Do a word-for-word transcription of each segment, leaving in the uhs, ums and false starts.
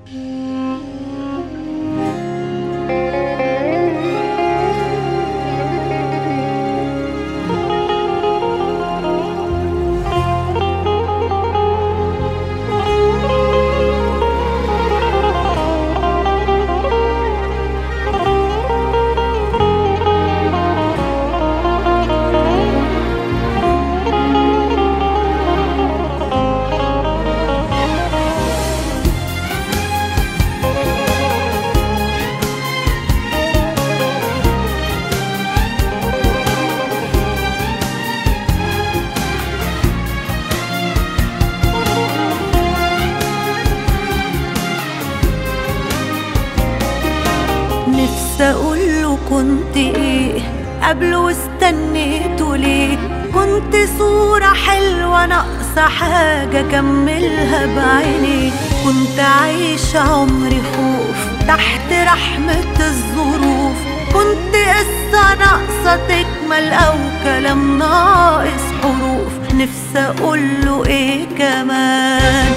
نفسي اقوله كنت ايه قبله واستنيته ليه؟ كنت صورة حلوة ناقصة حاجة كملها بعيني. كنت عايشة عمري خوف تحت رحمة الظروف. كنت قصة ناقصة تكمل أو كلام ناقص حروف. نفسي أقوله إيه كمان؟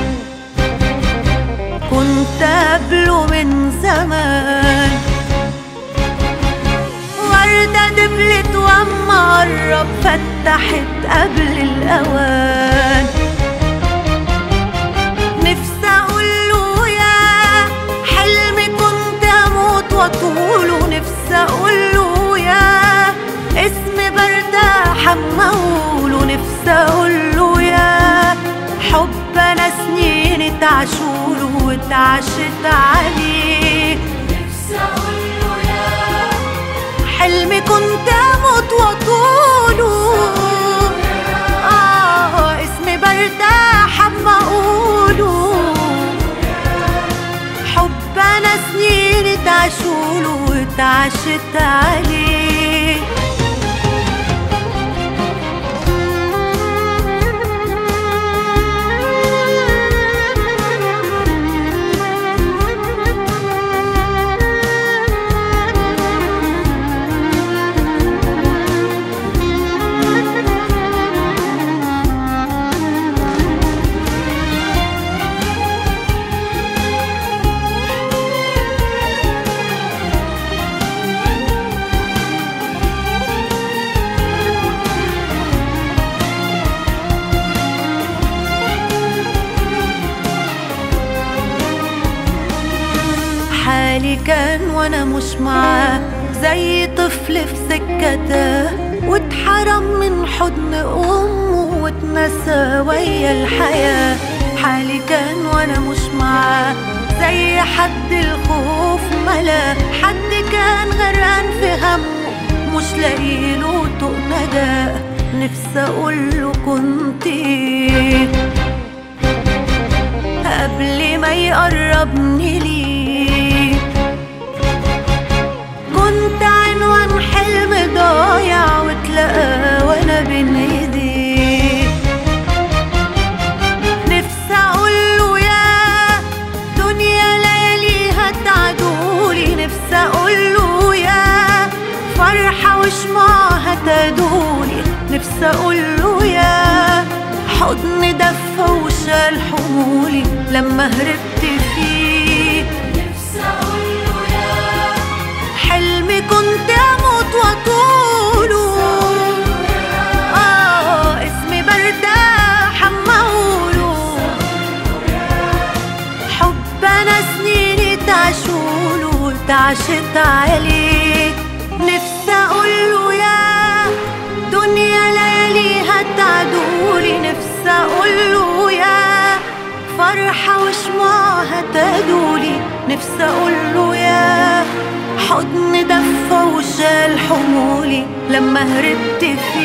كنت قبله من زمان وردة دبلت واما قرب فتحت قبل الأوان. نفسي أقوله يا حلمي كنت أموت وأطوله. نفسي أقوله يا اسمي برتاح أما أقوله. نفسي أقوله يا حب أنا سنين اتعشوله واتعشت عليه. نفسي أقوله يا حلمي كنت أموت وأطوله. آه اسمي برتاح أما أقوله. حب أنا سنين اتعشوله واتعشت عليه. حالي كان وانا مش معاه زي طفل في سكته واتحرم من حضن امه واتنسى ويا الحياه. حالي كان وانا مش معاه زي حد الخوف ملا. حد كان غرقان في همه مش لاقيله طوق نجاه. نفسي اقوله كنت ايه قبل ما يقربني ليه. كنت عنوان حلم ضايع واتلقى وانا بين ايديه. نفسي اقوله يا دنيا لياليها تعدولي. نفسي اقوله يا فرحة وشمعها تدولي. نفسي اقوله يا حضن دفى وشال حمولي لما هربت فيه. نفسي أقوله يا حلمي كنت أموت وأطوله. آه اسمي برتاح أما أقوله. حب أنا سنين اتعشوله واتعشت عليه. نفسي أقوله يا دنيا لياليها تعدولي. نفسي أقوله يا فرحة وشمعها تدولي. نفسي أقوله يا حضن دفى وشال حمولي لما هربت فيه.